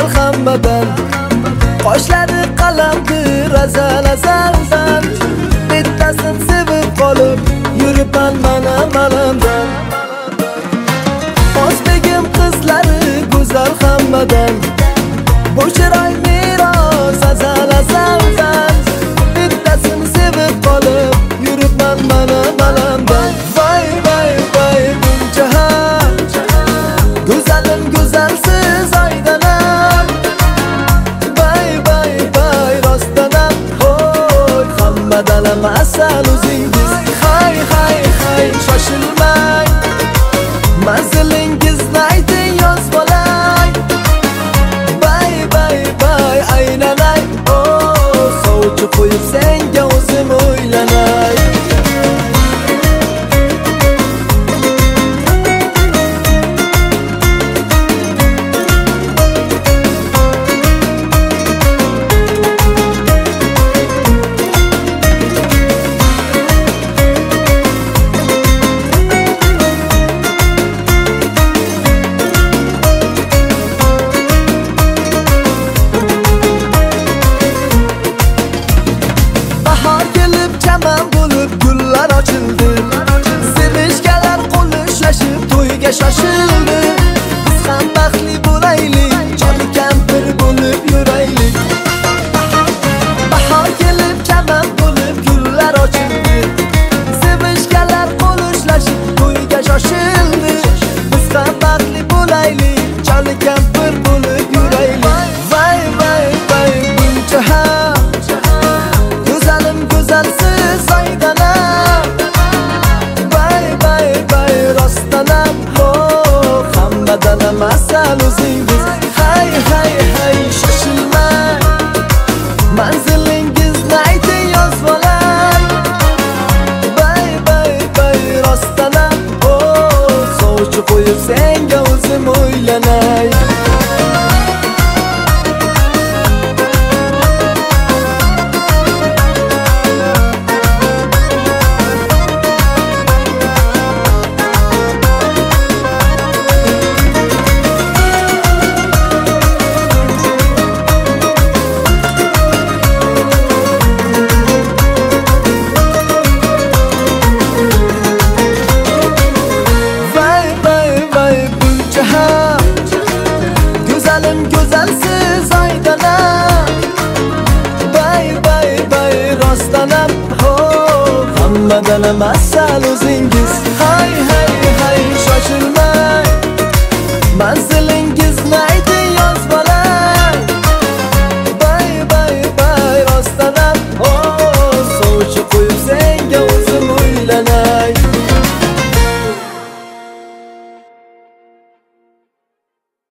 go'zal hammadan. Qoshlari qalamdir azal azaldan. Bittasin sevib qolib yuribman mana malamdan. O'zbegim qizlari go'zal hammadan. Bu chiroy meros azal azaldan. Bittasin sevib qolib yuribman mana malamdan. Vay vay vay buncha ham go'zalim go'zalsiz aydanam. Vay vay vay rostdanam. Hoy hammadan asal o'zingiz. Hay hay hay shoshilmang, manzilingizni ayting yoz bolay. Vay vay vay aylanay. Oh sovchi qo'yib senga o'zim o'ylanay. Chaman bo'lib gullar ochildi. Sevishganlar qo'llashlashib to'yga shoshildi. Biz ham baxtli bo'laylik, joni kampir bo'lib yuraylik. Bahor kelib chaman bo'lib gullar ochildi. Sevishganlar qo'llashlashib to'yga shoshildi. Biz ham baxtli bo'laylik, joni kampir bo'lib yuraylik. Vay vay vay buncha ham go'zalim go'zalsiz aydanam. Vay vay vay rostdanam. Oh hammadan asal o'zingiz. Hay hay hay shoshilmang, manzilingizni ayting yoz bolay. Vay vay vay rostdanam. Oh sovchi qo'yib senga o'zim o'ylanay. Go'zalim go'zalsiz aydanam. Vay vay vay rostdanam. Oh hammadan asal o'zingiz. Hay hay hay shoshilmang, manzilingiz